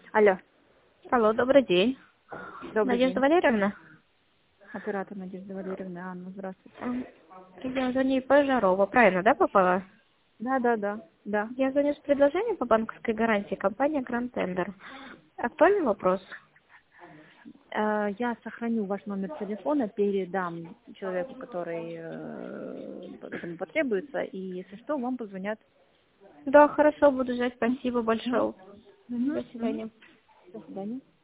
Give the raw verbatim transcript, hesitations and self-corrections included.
Алло, Алло, добрый день. добрый Надежда день. Валерьевна? Оператор Надежда Валерьевна, Анна, здравствуйте. М, Я звоню по Жарова, правильно, да, попала? Да, да, да, да. Я звоню с предложением по банковской гарантии компания Grand Tender. Актуальный вопрос? Э, Я сохраню ваш номер телефона, передам человеку, который э, этому потребуется, и если что, вам позвонят. Да, хорошо, буду ждать. Спасибо большое. Угу, До угу. свидания. До свидания.